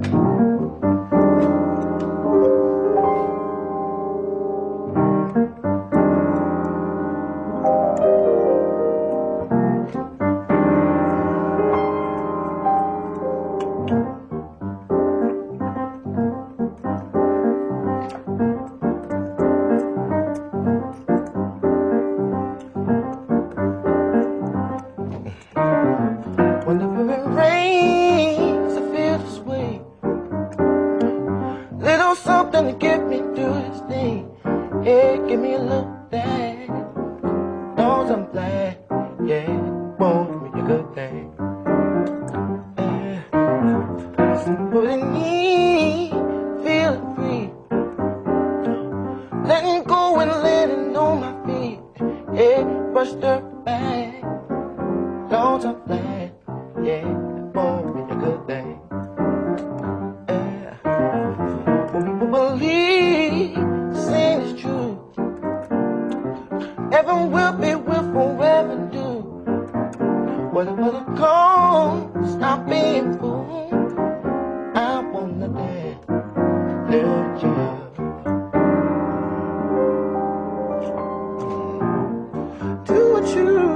Whenever it rains, I feel this way. Little something to get me through this day. Yeah, give me a little that. Knows I'm glad. Yeah, won't be a good thing. Yeah, simple in me, feeling free. Letting go and letting on my feet. Yeah, brushed her back. Knows I'm glad. Yeah, won't be a good thing. Yeah, when people believe saying is true, heaven will be, will forever do. Whatever comes, I'll be in fool. I wanna dance, little child. Do what you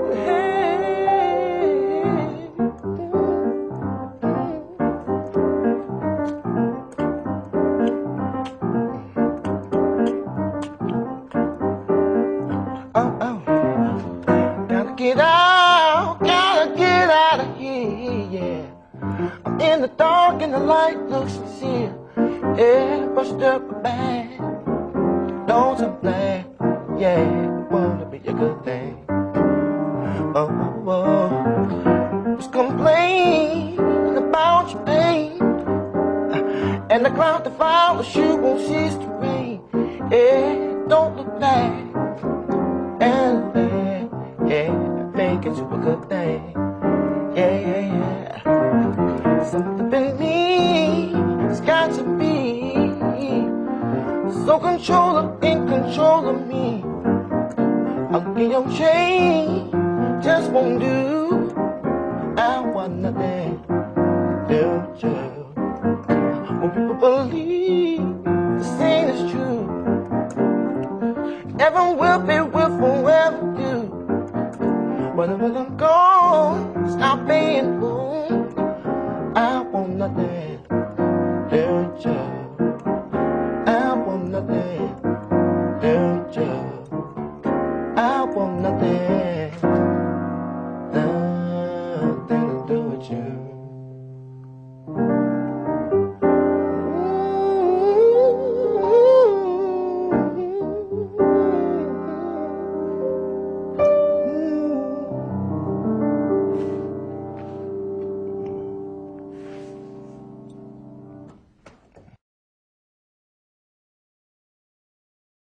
gotta get out of here, yeah. I'm in the dark and the light looks sincere. Yeah, brushed up my back. Knows I'm glad, yeah, wanna be a good thing. Just complain about your pain, and the cloud that follows you won't cease to rain. Yeah, don't look back, and yeah, make it to a good thing. Yeah. Something in me, it's got to be so in control of me. I'll get your chain, just won't do. I wanna dance, little child. When people believe the saying is true, heaven will be, will forever do. Whenever I'm gone, stop being fool. I wanna dance.